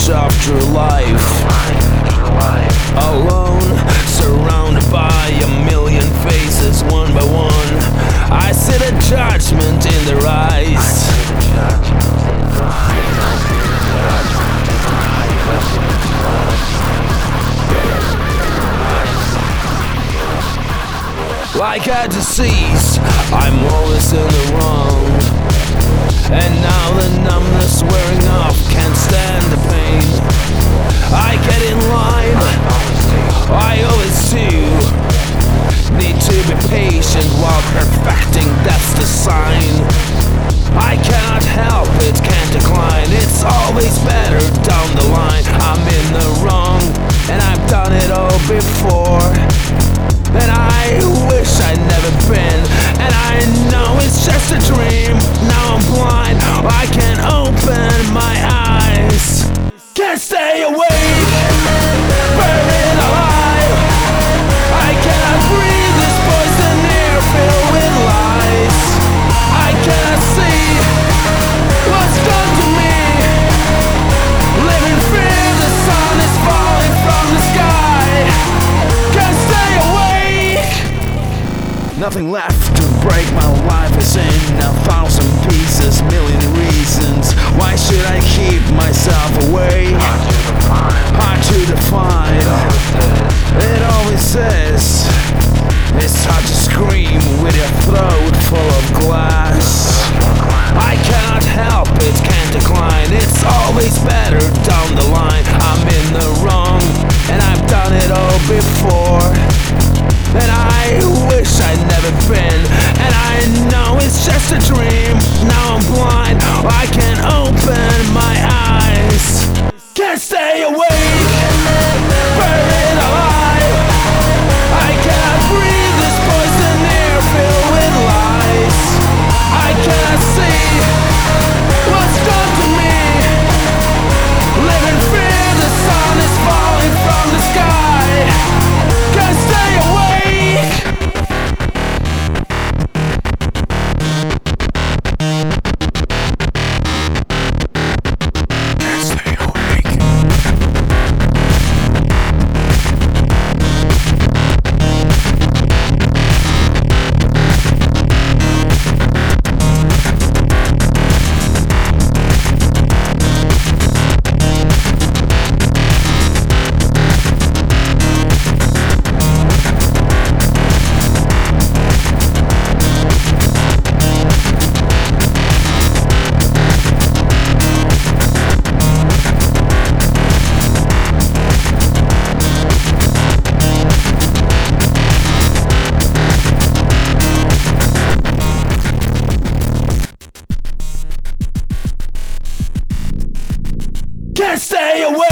life after life. Alone, surrounded by a million faces, one by one, I see the judgment in their eyes. Like a disease, I'm always in the wrong. And now the numbness wearing off, can't stand the pain. I get in line, I always do. Need to be patient while perfecting, that's the sign. I cannot help it, can't decline. It's always better down the line. I'm in the wrong, and I've done it all before. And I wish I'd never been. And I know it's just a dream. Now I'm blind, I can't open my eyes. Can't stay awake, buried alive. I cannot breathe this poison air filled with lies. I cannot see what's done to me. Living fear, the sun is falling from the sky. Can't stay awake. Nothing left to break, my life is in 1,000 pieces, million reasons. Why should I keep myself away? Hard to define. It always says it's hard to scream with your throat full of glass. I cannot help it, can't decline. It's always better down the line. I'm in the wrong, and I've done it all before. And I wish I'd never been. And I know it's just a dream. Now I'm blind, I can't open my eyes. Can't stay awake, buried alive. I cannot breathe this poison air filled with lies. I cannot see what's done to me. Living fear, the sun is falling from the sky. Can't stay awake. Can't stay away.